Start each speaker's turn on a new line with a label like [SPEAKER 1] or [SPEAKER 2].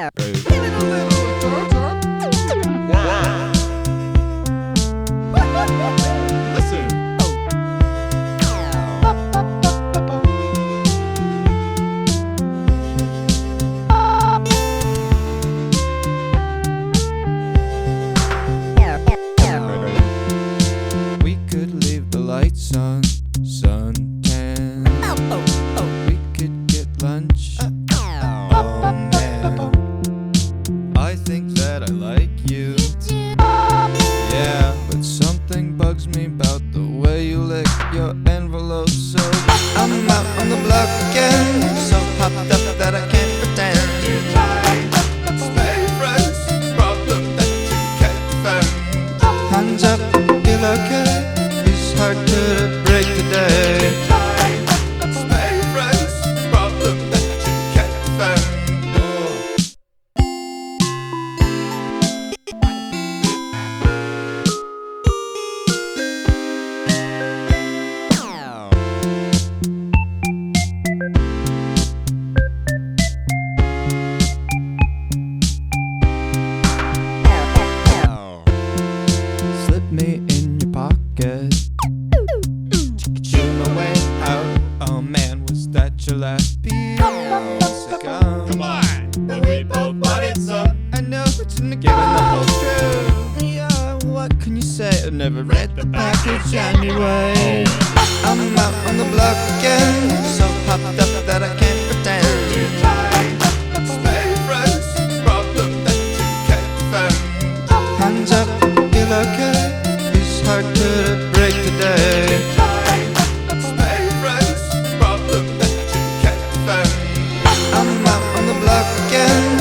[SPEAKER 1] We could leave the lights on, suntan. We could get lunch. Oh man, I think that I like you. Yeah, but something bugs me about the way you lick your envelope. So I'm out on the block again, so hopped up that I can't pretend. Stay friends, problem that you can't defend. Hands up, feel okay. It's hard to break the day. Stay friends, problem that you can't defend. Slip me in your pocket. Chew my way out. Oh man, was that your last piece of gum?
[SPEAKER 2] Come on, we both wanted some.
[SPEAKER 1] I know it's in the given the whole truth. Yeah, what can you say? I never read the package anyway. I'm out on the block again, so hopped up that I can't pretend. Stay friends, problem that you can't defend. Hands up, feel okay. It's hard to break the day. Stay friends, problem that you can't defend. I'm out on the block again,